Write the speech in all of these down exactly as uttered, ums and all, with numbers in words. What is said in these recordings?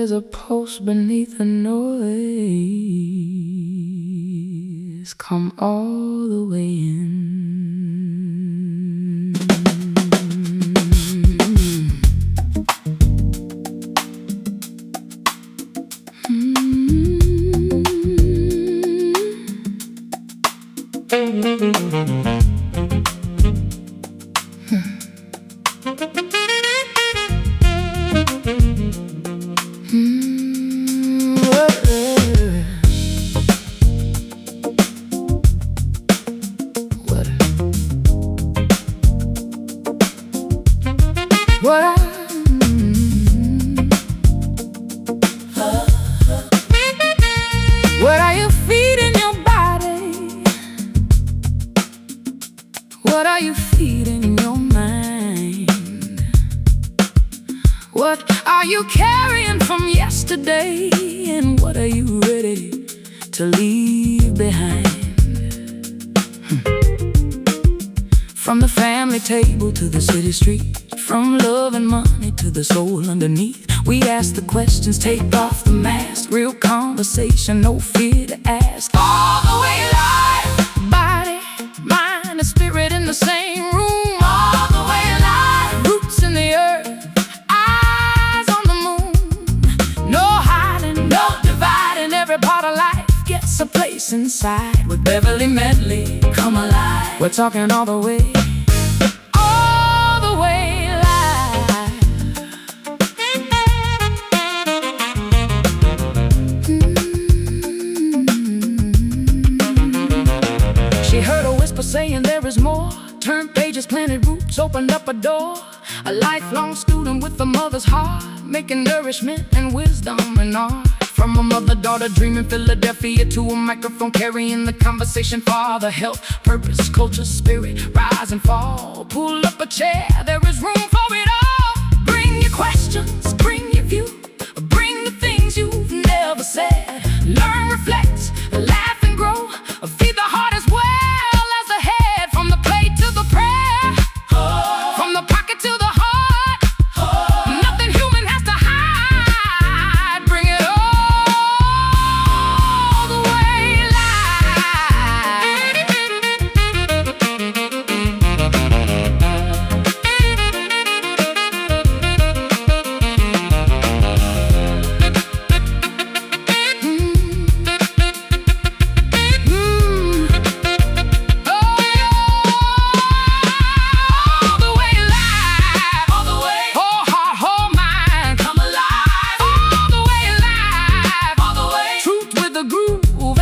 there's a pulse beneath the noise. Come all the way in. Mm-hmm. What I, what are you feeding your body? What are you feeding your mind? What are you carrying from yesterday? And what are you ready to leave behind? Hmm. From the family table to the city street, from love and money to the soul underneath, we ask the questions, take off the mask. Real conversation, no fear to ask. All the way alive, body, mind, and spirit in the same room. All the way alive, roots in the earth, eyes on the moon. No hiding, no dividing, every part of life gets a place inside. With Beverly Medley, come alive. We're talking all the way. She heard a whisper saying there is more. Turned pages, planted roots, opened up a door. A lifelong student with a mother's heart, making nourishment and wisdom and art. From a mother-daughter dreaming Philadelphia to a microphone carrying the conversation for the health, purpose, culture, spirit, rise and fall. Pull up a chair, there is room for it all. Bring your questions, bring your view, bring the things you've never said. Learn, reflect, laugh and grow. Feed the heart as well.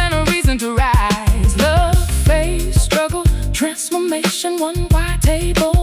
Transformation, one wide table.